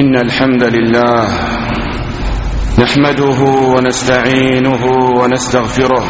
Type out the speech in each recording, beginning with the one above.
إن الحمد لله نحمده ونستعينه ونستغفره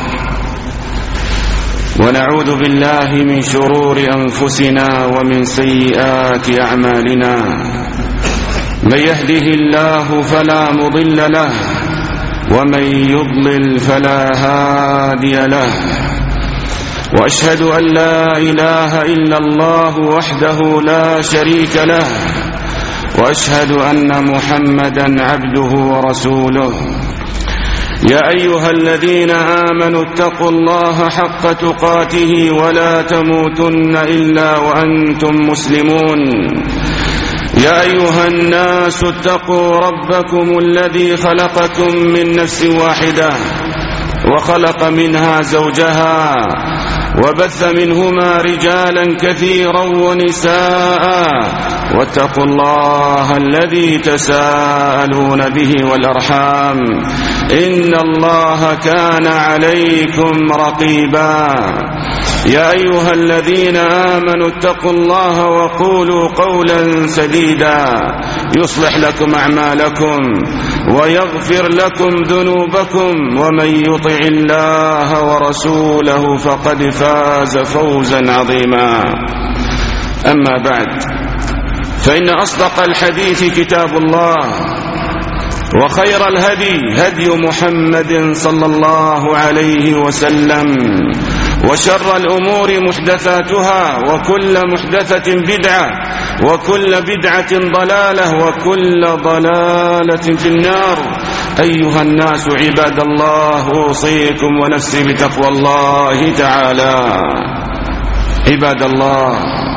ونعوذ بالله من شرور أنفسنا ومن سيئات أعمالنا. من يهده الله فلا مضل له ومن يضلل فلا هادي له. وأشهد أن لا إله إلا الله وحده لا شريك له، وأشهد أن محمدا عبده ورسوله. يا أيها الذين آمنوا اتقوا الله حق تقاته ولا تموتن إلا وأنتم مسلمون. يا أيها الناس اتقوا ربكم الذي خلقكم من نفس واحدة وخلق منها زوجها وبث منهما رجالا كثيرا ونساء، واتقوا الله الذي تساءلون به والأرحام إن الله كان عليكم رقيبا. يا أيها الذين آمنوا اتقوا الله وقولوا قولا سديدا يصلح لكم أعمالكم ويغفر لكم ذنوبكم، ومن يطع الله ورسوله فقد فاز فوزا عظيما. أما بعد، فإن أصدق الحديث كتاب الله، وخير الهدي هدي محمد صلى الله عليه وسلم، وشر الأمور محدثاتها، وكل محدثة بدعة، وكل بدعة ضلالة، وكل ضلالة في النار. أيها الناس عباد الله، أوصيكم ونفسي بتقوى الله تعالى. عباد الله،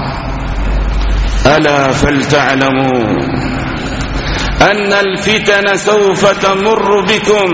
ألا فلتعلموا أن الفتن سوف تمر بكم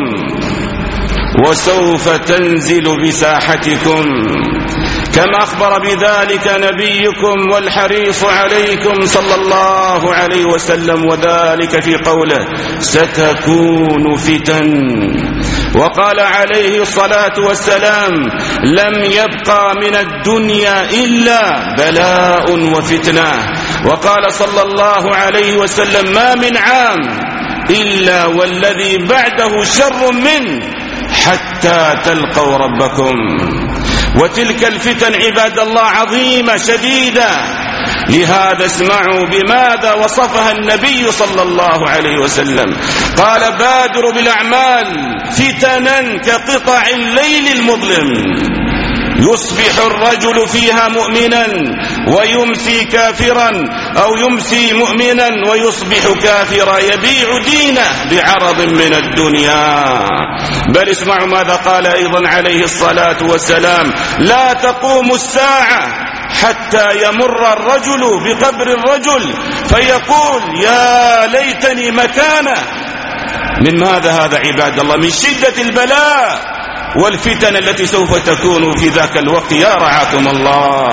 وسوف تنزل بساحتكم، كما أخبر بذلك نبيكم والحريص عليكم صلى الله عليه وسلم، وذلك في قوله ستكون فتن. وقال عليه الصلاة والسلام لم يبقى من الدنيا إلا بلاء وفتنة. وقال صلى الله عليه وسلم ما من عام إلا والذي بعده شر منه حتى تلقوا ربكم. وتلك الفتن عباد الله عظيمة شديدة، لهذا اسمعوا بماذا وصفها النبي صلى الله عليه وسلم. قال بادروا بالأعمال فتنا كقطع الليل المظلم، يصبح الرجل فيها مؤمنا ويمسي كافرا، أو يمسي مؤمنا ويصبح كافرا، يبيع دينه بعرض من الدنيا. بل اسمعوا ماذا قال أيضا عليه الصلاة والسلام لا تقوم الساعة حتى يمر الرجل بقبر الرجل فيقول يا ليتني مكانه. من ماذا هذا عباد الله؟ من شدة البلاء والفتن التي سوف تكون في ذاك الوقت. يا رعاكم الله.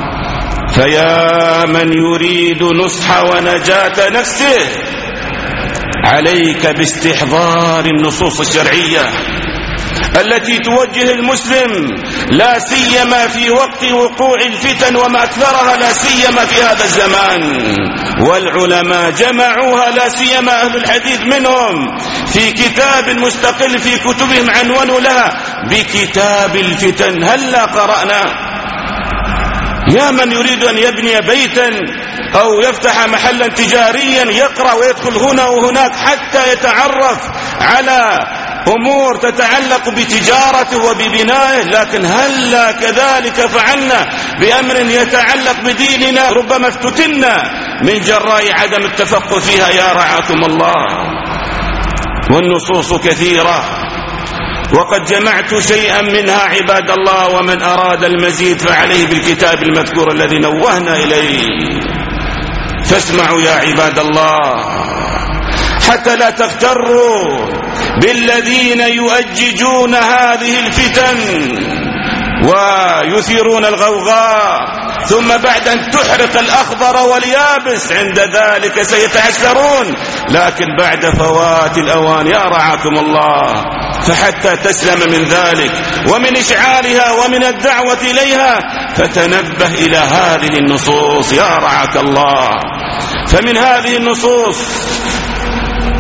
فيا من يريد نصح ونجاة نفسه، عليك باستحضار النصوص الشرعية التي توجه المسلم، لا سيما في وقت وقوع الفتن وما أكثرها، لا سيما في هذا الزمان. والعلماء جمعوها، لا سيما أهل الحديث منهم، في كتاب مستقل في كتبهم عنوانوا لها بكتاب الفتن. هلا قرأنا؟ يا من يريد أن يبني بيتا أو يفتح محلا تجاريا يقرأ ويدخل هنا وهناك حتى يتعرف على أمور تتعلق بتجارته وببنائه، لكن هلا كذلك فعلنا بأمر يتعلق بديننا ربما افتتنا من جراء عدم التفقه فيها. يا رعاكم الله. والنصوص كثيرة، وقد جمعت شيئا منها عباد الله، ومن أراد المزيد فعليه بالكتاب المذكور الذي نوهنا إليه. فاسمعوا يا عباد الله حتى لا تغتروا بالذين يؤججون هذه الفتن ويثيرون الغوغاء، ثم بعد أن تحرق الأخضر واليابس عند ذلك سيتعثرون، لكن بعد فوات الأوان. يا رعاكم الله. فحتى تسلم من ذلك ومن إشعارها ومن الدعوة إليها فتنبه إلى هذه النصوص. يا رعاك الله. فمن هذه النصوص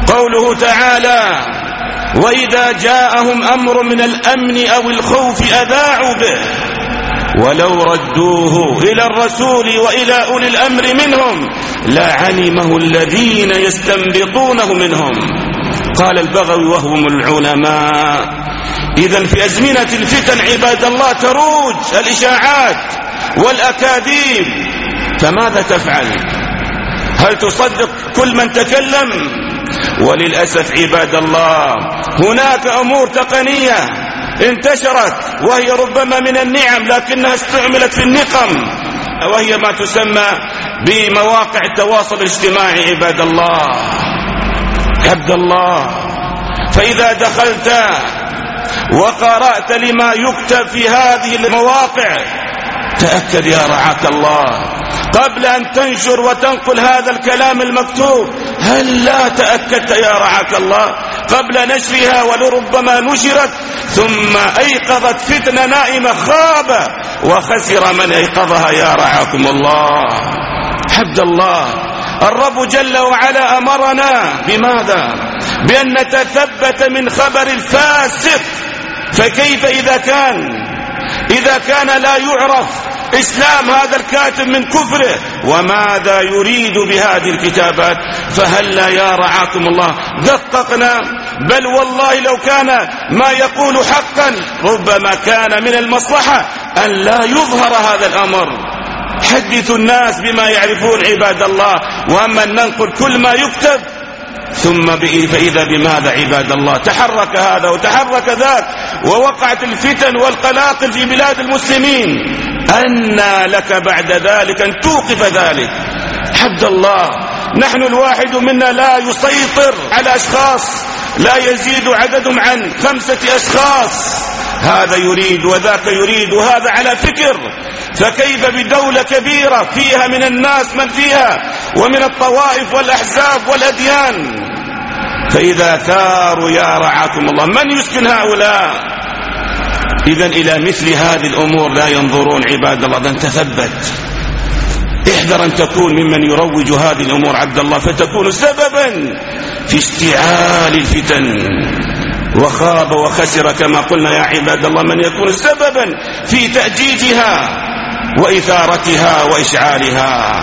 قوله تعالى: وإذا جاءهم أمر من الأمن أو الخوف أذاعوا به ولو ردوه إلى الرسول وإلى أولي الأمر منهم لعلمه الذين يستنبطونه منهم. قال البغوي وهم العلماء. إذن في أزمنة الفتن عباد الله تروج الإشاعات والأكاذيب، فماذا تفعل؟ هل تصدق كل من تكلم؟ وللأسف عباد الله هناك أمور تقنية انتشرت وهي ربما من النعم لكنها استعملت في النقم، وهي ما تسمى بمواقع التواصل الاجتماعي عباد الله. عبد الله، فإذا دخلت وقرأت لما يكتب في هذه المواقع تأكد يا رعاك الله قبل أن تنشر وتنقل هذا الكلام المكتوب، هل لا تأكدت يا رعاك الله قبل نشرها ولربما نشرت ثم أيقظت فتنة نائمة خاب وخسر من أيقظها يا رعاكم الله. عبد الله، الرب جل وعلا أمرنا بماذا؟ بأن نتثبت من خبر الفاسق، فكيف إذا كان لا يعرف إسلام هذا الكاتب من كفره وماذا يريد بهذه الكتابات؟ فهلا يا رعاكم الله دققنا، بل والله لو كان ما يقول حقا ربما كان من المصلحة أن لا يظهر هذا الأمر. حدثوا الناس بما يعرفون عباد الله، وأما أن ننقل كل ما يكتب فإذا بماذا عباد الله؟ تحرك هذا وتحرك ذاك ووقعت الفتن والقلاقل في بلاد المسلمين. أنى لك بعد ذلك أن توقف ذلك؟ عبد الله، نحن الواحد منا لا يسيطر على أشخاص لا يزيد عددهم عن 5 أشخاص، هذا يريد وذاك يريد وهذا على فكر، فكيف بدولة كبيرة فيها من الناس من فيها ومن الطوائف والأحزاب والأديان؟ فإذا ثاروا يا رعاكم الله من يسكن هؤلاء؟ إذن إلى مثل هذه الأمور لا ينظرون عباد الله. إذن تثبت، احذر أن تكون ممن يروج هذه الأمور عبد الله، فتكون سببا في اشتعال الفتن، وخاب وخسر كما قلنا يا عباد الله من يكون سببا في تأجيجها وإثارتها وإشعالها.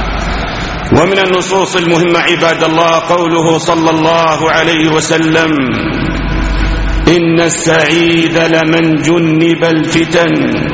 ومن النصوص المهمة عباد الله قوله صلى الله عليه وسلم: إن السعيد لمن جنب الفتن،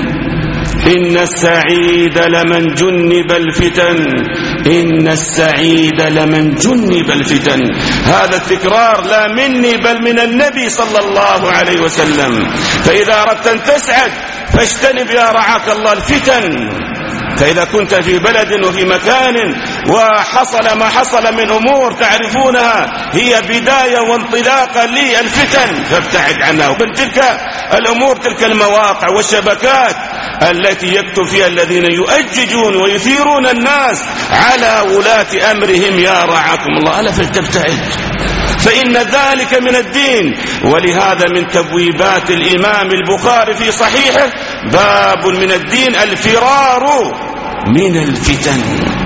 إن السعيد لمن جنب الفتن، إن السعيد لمن جنب الفتن. هذا التكرار لا مني بل من النبي صلى الله عليه وسلم. فإذا أردت أن تسعد فاجتنب يا رعاك الله الفتن. فإذا كنت في بلد وفي مكان وحصل ما حصل من أمور تعرفونها هي بداية وانطلاقا للفتن فابتعد عنها. ومن تلك الأمور تلك المواقع والشبكات التي يكتب فيها الذين يؤججون ويثيرون الناس على ولاة أمرهم يا رعاكم الله، ألا فلتبتعد، فإن ذلك من الدين. ولهذا من تبويبات الإمام البخاري في صحيحه باب من الدين الفرار من الفتن.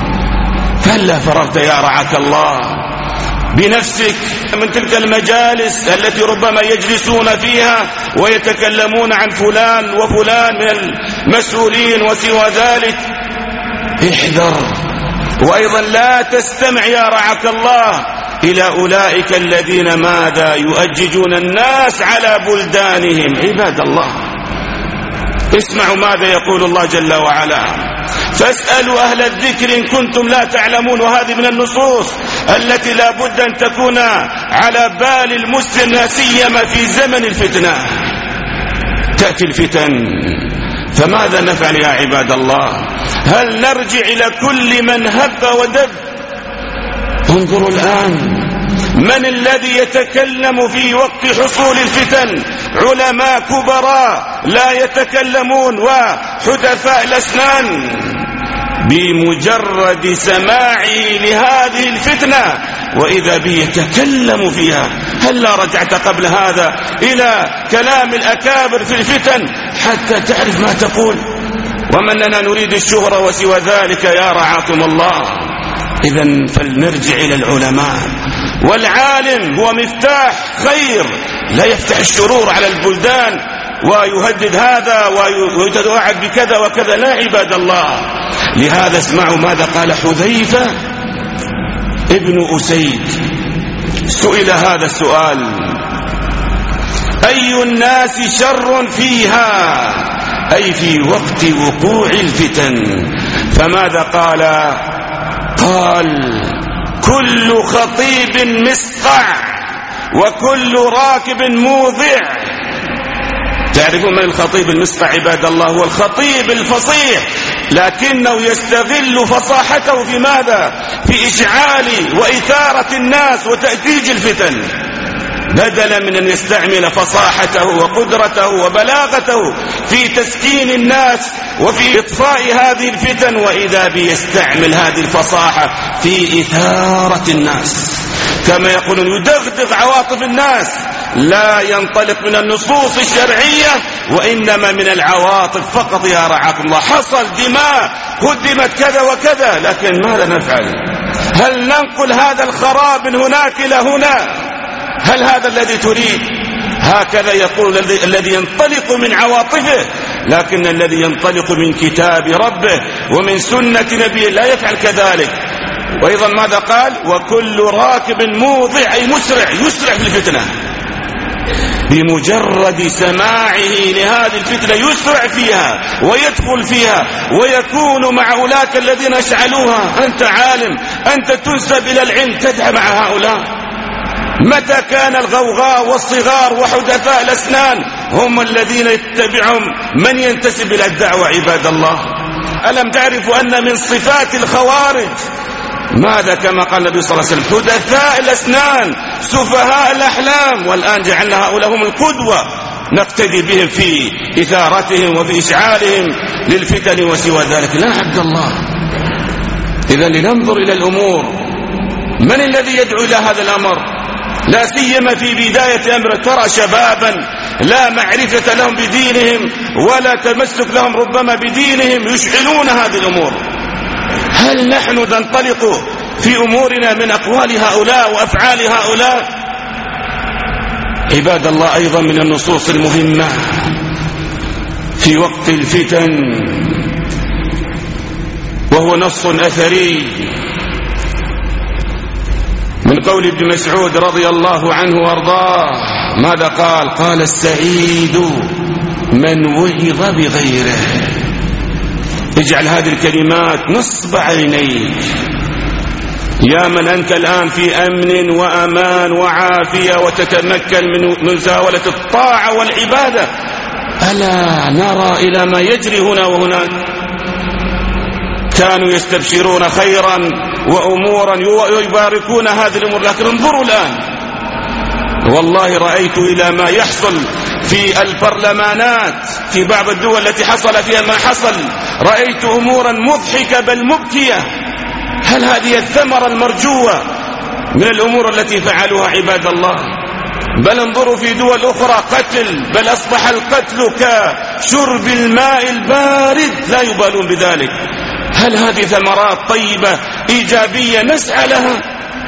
فهلا فررت يا رعاك الله بنفسك من تلك المجالس التي ربما يجلسون فيها ويتكلمون عن فلان وفلان من المسؤولين وسوى ذلك؟ احذر. وأيضا لا تستمع يا رعاك الله إلى أولئك الذين ماذا يؤججون الناس على بلدانهم. عباد الله، اسمعوا ماذا يقول الله جل وعلا: فاسألوا أهل الذكر إن كنتم لا تعلمون. وهذه من النصوص التي لا بد أن تكون على بال المسلم لا سيما في زمن الفتنة. تأتي الفتن فماذا نفعل يا عباد الله؟ هل نرجع إلى كل من هب ودب؟ انظروا الآن من الذي يتكلم في وقت حصول الفتن؟ علماء كبراء لا يتكلمون وحدثاء الأسنان. بمجرد سماعه لهذه الفتنة وإذا به يتكلم فيها. هل لا رجعت قبل هذا إلى كلام الأكابر في الفتن حتى تعرف ما تقول؟ ومن لنا نريد الشهرة وسوى ذلك يا رعاكم الله. إذن فلنرجع إلى العلماء، والعالم هو مفتاح خير، لا يفتح الشرور على البلدان ويهدد هذا ويتوعد بكذا وكذا، لا عباد الله. لهذا اسمعوا ماذا قال حذيفة ابن أسيد، سئل هذا السؤال: أي الناس شر فيها، أي في وقت وقوع الفتن؟ فماذا قال؟ قال: كل خطيب مسقع وكل راكب موضع. تعرفون من الخطيب المسقع عباد الله؟ هو الخطيب الفصيح، لكنه يستغل فصاحته في ماذا؟ في إشعال وإثارة الناس وتأتيج الفتن، بدلا من أن يستعمل فصاحته وقدرته وبلاغته في تسكين الناس وفي إطفاء هذه الفتن، وإذا بيستعمل هذه الفصاحة في إثارة الناس، كما يقولون يدغدغ عواطف الناس، لا ينطلق من النصوص الشرعية وإنما من العواطف فقط. يا رعاكم الله، حصل دماء، هدمت كذا وكذا، لكن ماذا نفعل؟ هل ننقل هذا الخراب من هناك إلى هنا؟ هل هذا الذي تريد؟ هكذا يقول الذي ينطلق من عواطفه، لكن الذي ينطلق من كتاب ربه ومن سنة نبيه لا يفعل كذلك. وأيضا ماذا قال؟ وكل راكب موضع، أي مسرع، يسرع في الفتنة، بمجرد سماعه لهذه الفتنة يسرع فيها ويدخل فيها ويكون مع أولئك الذين أشعلوها. أنت عالم، أنت تنسب إلى العلم، تدعى مع هؤلاء. متى كان الغوغاء والصغار وحدثاء الأسنان هم الذين يتبعهم من ينتسب إلى الدعوة عباد الله؟ ألم تعرفوا أن من صفات الخوارج ماذا؟ كما قال النبي صلى الله عليه وسلم: حدثاء الأسنان سفهاء الأحلام. والآن جعلنا هؤلاء هم القدوة، نقتدي بهم في إثارتهم وفي إشعالهم للفتن وسوى ذلك. لا عبد الله. إذن لننظر إلى الأمور، من الذي يدعو إلى هذا الأمر؟ لا سيما في بداية أمر. ترى شبابا لا معرفة لهم بدينهم ولا تمسك لهم ربما بدينهم يشعلون هذه الأمور. هل نحن ننطلق في أمورنا من أقوال هؤلاء وأفعال هؤلاء؟ عباد الله، أيضا من النصوص المهمة في وقت الفتن، وهو نص أثري من قول ابن مسعود رضي الله عنه وارضاه، ماذا قال؟ قال: السعيد من وعظ بغيره. اجعل هذه الكلمات نصب عينيك، يا من أنت الآن في أمن وأمان وعافية وتتمكن من مزاولة الطاعة والعبادة، ألا نرى إلى ما يجري هنا وهناك؟ كانوا يستبشرون خيرا وأمورا ويباركون هذه الأمور، لكن انظروا الآن، والله رأيت إلى ما يحصل في البرلمانات في بعض الدول التي حصل فيها ما حصل، رأيت أمورا مضحكة بل مبكية. هل هذه الثمرة المرجوة من الأمور التي فعلوها عباد الله؟ بل انظروا في دول أخرى قتل، بل أصبح القتل كشرب الماء البارد، لا يبالون بذلك. هل هذه ثمرات طيبة إيجابية نسعى لها؟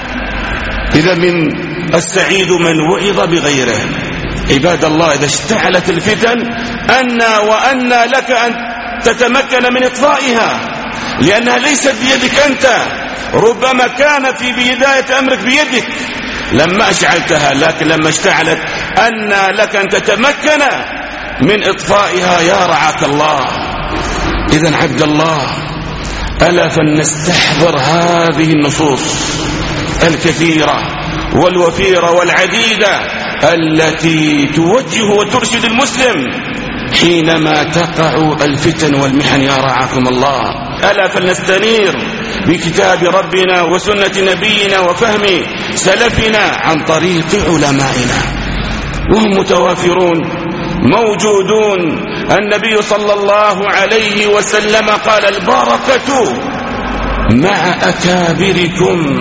إذا من السعيد من وعظ بغيره. عباد الله، إذا اشتعلت الفتن أن لك أن تتمكن من إطفائها، لأنها ليست بيدك أنت، ربما كانت في بداية أمرك بيدك لما أشعلتها، لكن لما اشتعلت أن لك أن تتمكن من إطفائها. يا رعاك الله. إذن عبد الله، ألا فلنستحضر هذه النصوص الكثيرة والوفيرة والعديدة التي توجه وترشد المسلم حينما تقع الفتن والمحن. يا رعاكم الله. ألا فلنستنير بكتاب ربنا وسنة نبينا وفهم سلفنا عن طريق علمائنا، وهم متوافرون موجودون. النبي صلى الله عليه وسلم قال: البركة مع أكابركم.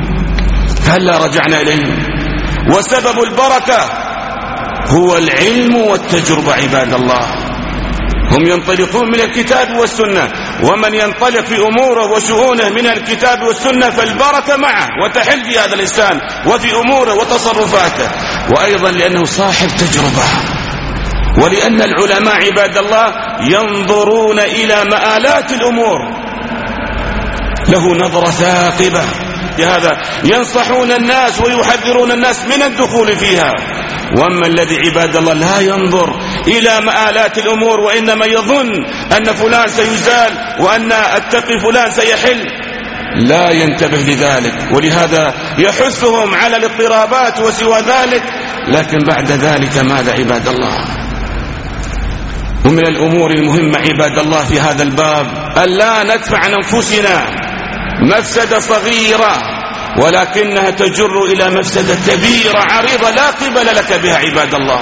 هلا رجعنا إليه. وسبب البركة هو العلم والتجربة عباد الله. هم ينطلقون من الكتاب والسنة ومن ينطلق في أموره وشؤونه من الكتاب والسنة فالبركة معه وتحل في هذا الإنسان وفي أموره وتصرفاته. وأيضا لأنه صاحب تجربة، ولأن العلماء عباد الله ينظرون إلى مآلات الأمور، له نظرة ثاقبة، لهذا ينصحون الناس ويحذرون الناس من الدخول فيها. وأما الذي عباد الله لا ينظر إلى مآلات الأمور وإنما يظن أن فلان سيزال وأن التقي فلان سيحل، لا ينتبه لذلك، ولهذا يحثهم على الاضطرابات وسوى ذلك. لكن بعد ذلك ماذا عباد الله؟ ومن الأمور المهمة عباد الله في هذا الباب ألا ندفع عن أنفسنا مفسدة صغيرة ولكنها تجر إلى مفسدة كبيرة عريضة لا قبل لك بها عباد الله.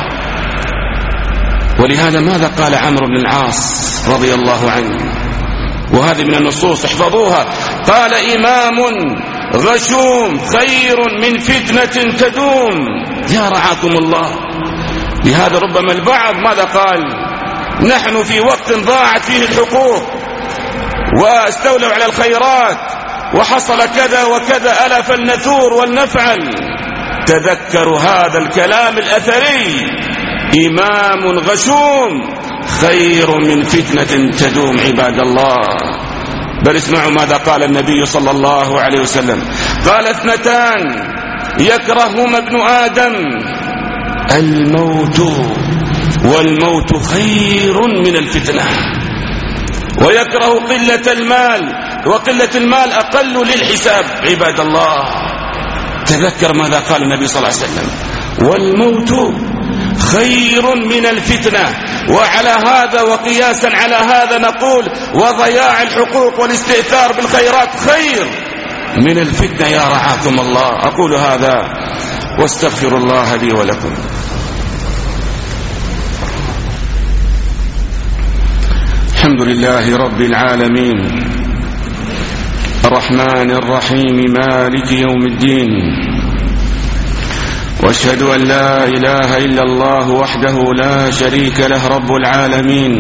ولهذا ماذا قال عمرو بن العاص رضي الله عنه، وهذه من النصوص احفظوها، قال: إمام غشوم خير من فتنة تدوم. يا رعاكم الله. لهذا ربما البعض ماذا قال؟ نحن في وقت ضاعت فيه الحقوق واستولوا على الخيرات وحصل كذا وكذا، ألا فلنثور ولنفعل. تذكروا هذا الكلام الأثري: إمام غشوم خير من فتنة تدوم عباد الله. بل اسمعوا ماذا قال النبي صلى الله عليه وسلم، قال: اثنتان يكرههما ابن آدم، الموت والموت خير من الفتنة، ويكره قلة المال وقلة المال أقل للحساب. عباد الله تذكر ماذا قال النبي صلى الله عليه وسلم: والموت خير من الفتنة. وعلى هذا وقياسا على هذا نقول وضياع الحقوق والاستئثار بالخيرات خير من الفتنة يا رعاكم الله. أقول هذا واستغفر الله لي ولكم. الحمد لله رب العالمين الرحمن الرحيم مالك يوم الدين، واشهد أن لا إله إلا الله وحده لا شريك له رب العالمين،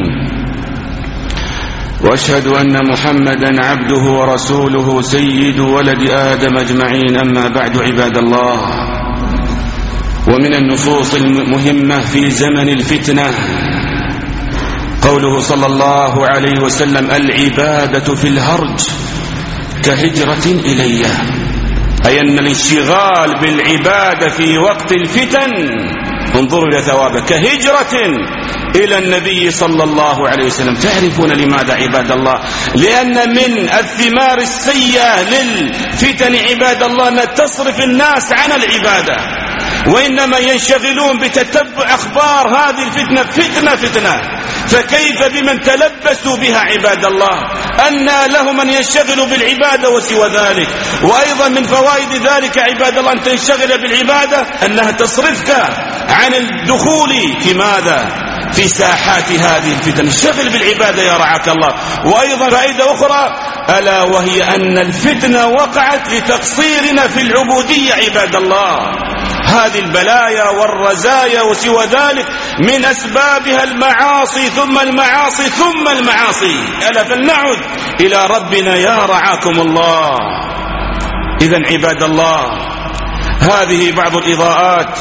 واشهد أن محمدا عبده ورسوله سيد ولد آدم أجمعين. أما بعد عباد الله، ومن النصوص المهمة في زمن الفتنة قوله صلى الله عليه وسلم: العبادة في الهرج كهجرة إلي، أي أن الانشغال بالعبادة في وقت الفتن، انظروا إلى ثوابه، كهجرة إلى النبي صلى الله عليه وسلم. تعرفون لماذا عباد الله؟ لأن من الثمار السيئة للفتن عباد الله أن تصرف الناس عن العبادة، وإنما ينشغلون بتتبع أخبار هذه الفتنة فتنة. فكيف بمن تلبسوا بها عباد الله؟ أن له من ينشغل بالعبادة وسوى ذلك. وأيضا من فوائد ذلك عباد الله أن تنشغل بالعبادة أنها تصرفك عن الدخول في ماذا؟ في ساحات هذه الفتن. اشتغل بالعبادة يا رعاك الله. وأيضا فائدة أخرى ألا وهي أن الفتنة وقعت لتقصيرنا في العبودية عباد الله. هذه البلايا والرزايا وسوى ذلك من أسبابها المعاصي ثم المعاصي ثم المعاصي. ألا فلنعد إلى ربنا يا رعاكم الله. إذن عباد الله، هذه بعض الإضاءات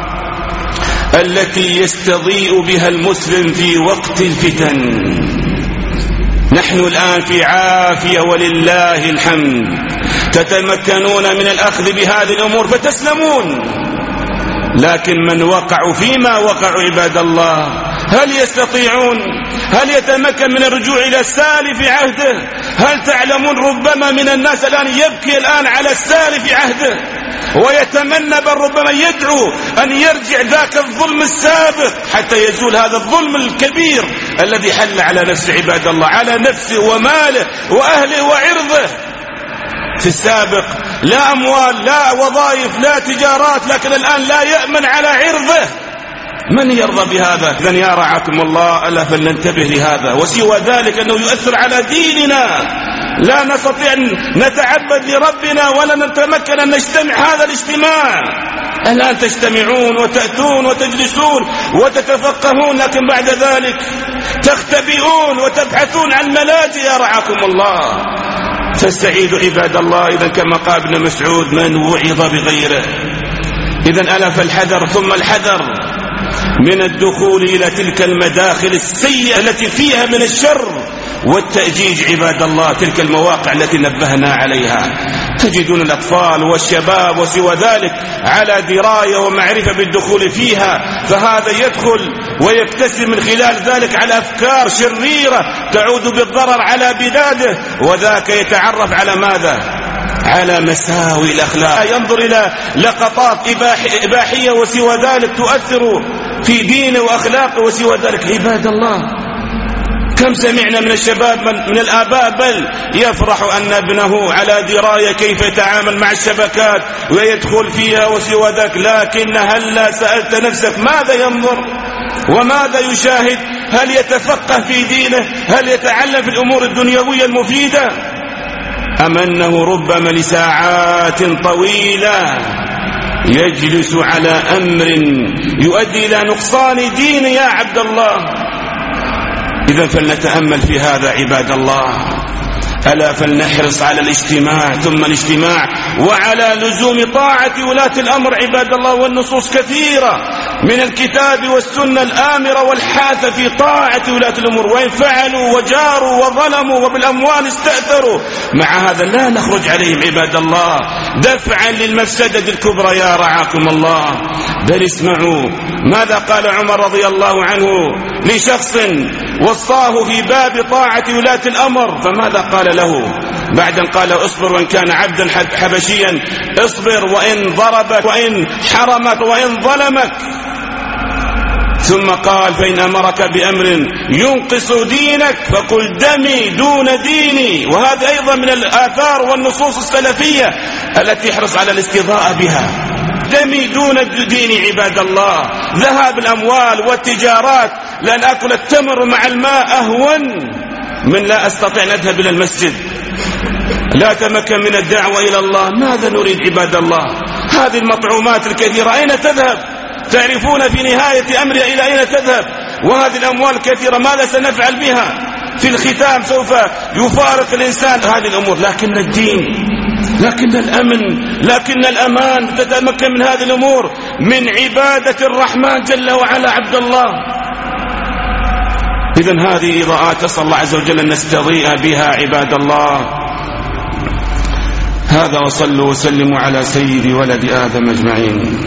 التي يستضيء بها المسلم في وقت الفتن. نحن الآن في عافية ولله الحمد، تتمكنون من الأخذ بهذه الأمور فتسلمون. لكن من وقعوا فيما وقعوا عباد الله هل يستطيعون؟ هل يتمكن من الرجوع إلى السالف عهده؟ هل تعلمون ربما من الناس الآن يبكي الآن على السالف عهده ويتمنى بل ربما يدعو أن يرجع ذاك الظلم السابق حتى يزول هذا الظلم الكبير الذي حل على نفسه عباد الله، على نفسه وماله وأهله وعرضه. في السابق لا أموال لا وظائف لا تجارات، لكن الآن لا يأمن على عرضه. من يرضى بهذا؟ إذن يا رعاكم الله ألا فلننتبه لهذا. وسوى ذلك أنه يؤثر على ديننا لا نستطيع أن نتعبد لربنا ولا نتمكن أن نجتمع هذا الاجتماع. الآن تجتمعون وتأتون وتجلسون وتتفقهون، لكن بعد ذلك تختبئون وتبحثون عن ملاجئ يا رعاكم الله. فاستعيدوا عباد الله. إذا كما قال ابن مسعود: من وعظ بغيره. إذا ألا فالحذر ثم الحذر من الدخول إلى تلك المداخل السيئة التي فيها من الشر والتأجيج عباد الله. تلك المواقع التي نبهنا عليها، تجدون الأطفال والشباب وسوى ذلك على دراية ومعرفة بالدخول فيها، فهذا يدخل ويكتسب من خلال ذلك على أفكار شريرة تعود بالضرر على بلاده، وذاك يتعرف على ماذا؟ على مساوي الأخلاق، ينظر إلى لقطات إباحية وسوى ذلك تؤثر في دينه وأخلاقه وسوى ذلك. عباد الله، كم سمعنا من الشباب من الآباء بل يفرح أن ابنه على دراية كيف يتعامل مع الشبكات ويدخل فيها وسوى ذلك، لكن هل سألت نفسك ماذا ينظر وماذا يشاهد؟ هل يتفقه في دينه؟ هل يتعلم في الأمور الدنيوية المفيدة؟ أم أنه ربما لساعات طويلة يجلس على أمر يؤدي إلى نقصان دينه يا عبد الله؟ إذا فلنتأمل في هذا عباد الله. ألا فلنحرص على الاجتماع ثم الاجتماع وعلى لزوم طاعة ولاة الأمر عباد الله. والنصوص كثيرة من الكتاب والسنة الآمرة والحاثة في طاعة ولاة الأمور، وإن فعلوا وجاروا وظلموا وبالأموال استأثروا، مع هذا لا نخرج عليهم عباد الله دفعا للمفسدة الكبرى يا رعاكم الله. بل اسمعوا ماذا قال عمر رضي الله عنه لشخص وصاه في باب طاعة ولاة الأمر، فماذا قال له بعد أن قال: اصبر وإن كان عبدا حبشيا، اصبر وإن ضربك وإن حرمك وإن ظلمك. ثم قال: فإن أمرك بأمر ينقص دينك فقل دمي دون ديني. وهذا أيضا من الآثار والنصوص السلفية التي يحرص على الاستضاءة بها. دمي دون ديني عباد الله. ذهاب الأموال والتجارات، لأن أكل التمر مع الماء أهون من لا أستطيع أن أذهب إلى المسجد، لا تمكن من الدعوة إلى الله. ماذا نريد عباد الله؟ هذه المطعومات الكثيرة أين تذهب؟ تعرفون في نهاية أمرها إلى أين تذهب؟ وهذه الأموال الكثيرة ماذا سنفعل بها؟ في الختام سوف يفارق الإنسان هذه الأمور. لكن الدين، لكن الأمن، لكن الأمان تتمكن من هذه الأمور من عبادة الرحمن جل وعلا عبد الله. إذن هذه إضاءات أسأل الله عز وجل أن نستضيء بها عباد الله. هذا وصلوا وسلموا على سيد ولد آدم أجمعين.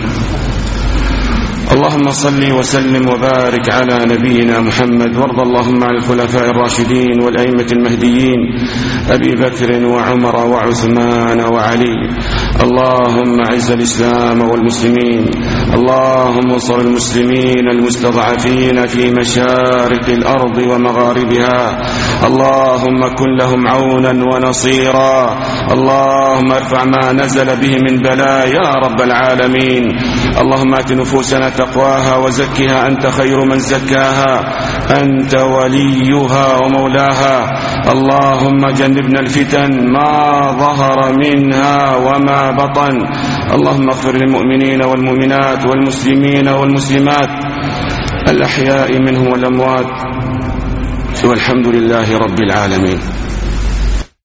اللهم صل وسلم وبارك على نبينا محمد، وارض اللهم عن الخلفاء الراشدين والأئمة المهديين أبي بكر وعمر وعثمان وعلي. اللهم اعز الإسلام والمسلمين، اللهم انصر المسلمين المستضعفين في مشارق الأرض ومغاربها، اللهم كن لهم عونا ونصيرا، اللهم ارفع ما نزل به من بلاء يا رب العالمين. اللهم آت نفوسنا تقواها وزكها أنت خير من زكاها، أنت وليها ومولاها. اللهم جنبنا الفتن ما ظهر منها وما بطن. اللهم اغفر للمؤمنين والمؤمنات والمسلمين والمسلمات الأحياء منهم والأموات، والحمد لله رب العالمين.